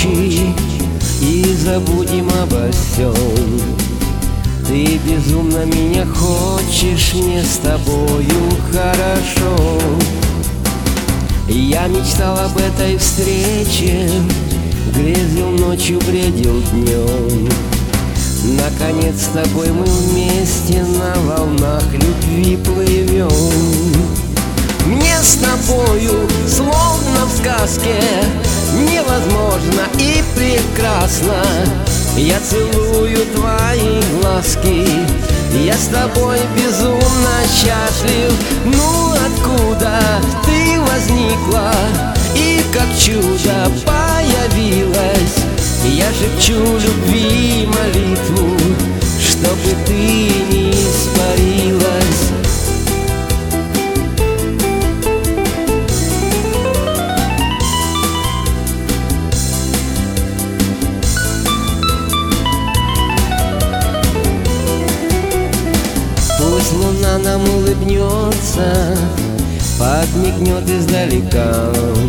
ночи и забудем обо всем. Ты безумно меня хочешь, мне с тобою хорошо. Я мечтал об этой встрече, грезил ночью, бредил днем. Наконец с тобой мы вместе на волнах любви плывем. Мне с тобою, словно в сказке, невозможно и прекрасно. Я целую твои глазки, я с тобой безумно счастлив. Ну откуда ты возникла и как чудо появилась? Я шепчу любви молитву, чтобы ты не испарилась. Пусть луна нам улыбнется, подмигнет издалека.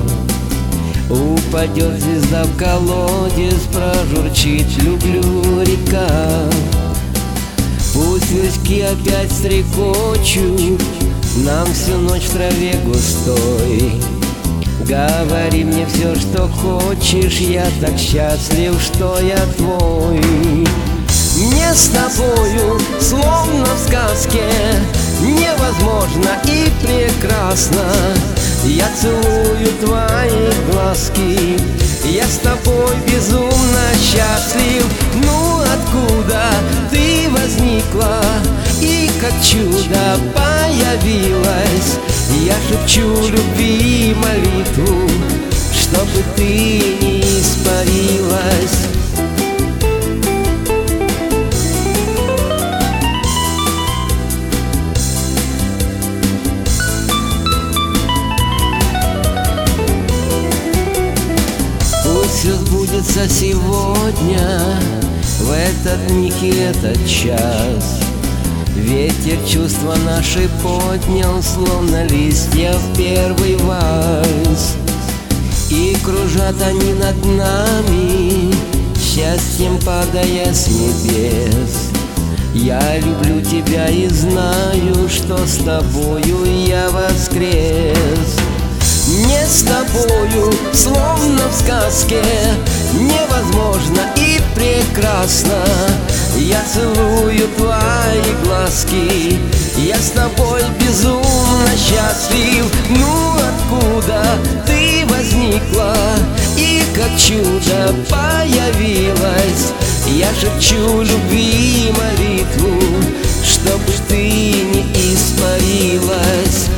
Упадет звезда в колодец, прожурчит «люблю» река. Пусть лучки опять стрекочут нам всю ночь в траве густой. Говори мне все, что хочешь, я так счастлив, что я твой. Мне с тобою, словно в сказке, невозможно и прекрасно. Я целую твои глазки, я с тобой безумно счастлив. Ну откуда ты возникла и как чудо появилась? Я шепчу любви молитву, чтобы ты не испарилась. Все сбудется сегодня, в этот миг и этот час. Ветер чувства наши поднял, словно листья в первый вальс. И кружат они над нами, счастьем падая с небес. Я люблю тебя и знаю, что с тобою я воскрес. Мне с тобою, словно в сказке, невозможно и прекрасно. Я целую твои глазки, я с тобой безумно счастлив. Ну откуда ты возникла и как чудо появилась? Я шепчу любви молитву, чтобы ты не испарилась.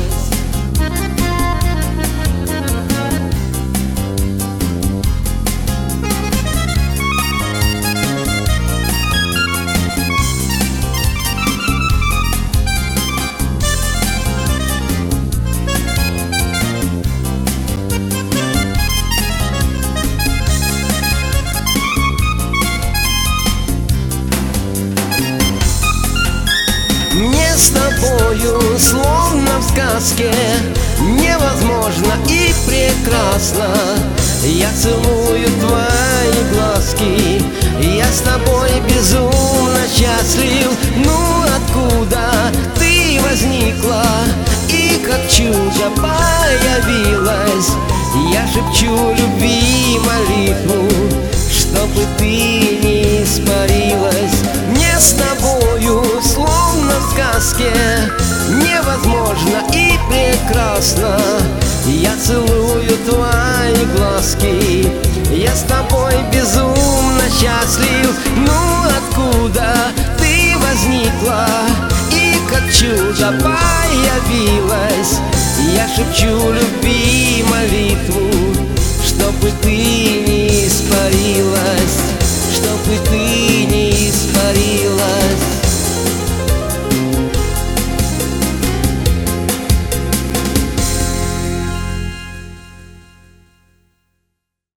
Мне с тобою, словно в сказке, невозможно и прекрасно. Я целую твои глазки, я с тобой безумно счастлив. Ну откуда ты возникла и как чудо появилась? Я шепчу любви молитву, чтобы ты не испарилась. Мне с тобою, словно в сказке, невозможно и прекрасно. Я целую твои глазки, я с тобой безумно счастлив. Ну откуда ты возникла и как чудо появилась? Я шепчу любви молитву, чтобы ты не испарилась.